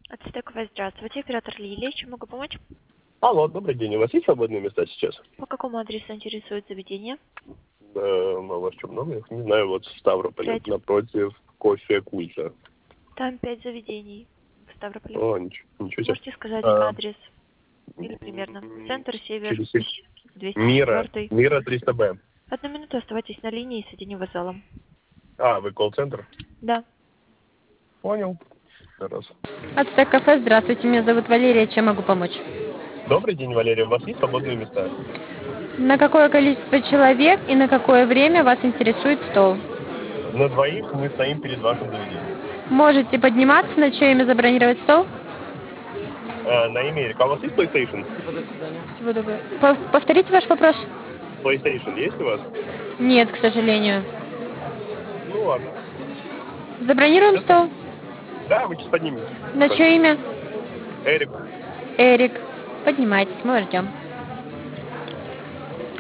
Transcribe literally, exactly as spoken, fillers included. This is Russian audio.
Ацтекова, здравствуйте. Оператор Лилия. Чем могу помочь? Алло, добрый день. У вас есть свободные места сейчас? По какому адресу интересует заведение? Э, а у вас что, много? их? Не знаю, вот в Ставрополе, Пять. напротив кофе Культа. Там пять заведений в Ставрополе. О, ничего, ничего себе. Можете сказать А, адрес? Или примерно. м, Центр, север, через сек- двести Мира, четыре. Мира триста Б. Одну минуту оставайтесь на линии и соединю вас с залом. А, вы колл-центр? Да. Понял. Раз. Ацтек кафе, здравствуйте, меня зовут Валерия, чем могу помочь? Добрый день, Валерия. У вас есть свободные места? На какое количество человек и на какое время вас интересует стол? На двоих мы стоим перед вашим заведением. Можете подниматься, на чье имя забронировать стол? А, на имя Эрика. А у вас есть PlayStation? Всего доброго. Пов- Повторите ваш вопрос? PlayStation есть у вас? Нет, к сожалению. Ну ладно. Забронируем стол? Да, вы сейчас подниметесь. На чье имя? Эрик. Эрик. Поднимайтесь, мы вас ждем.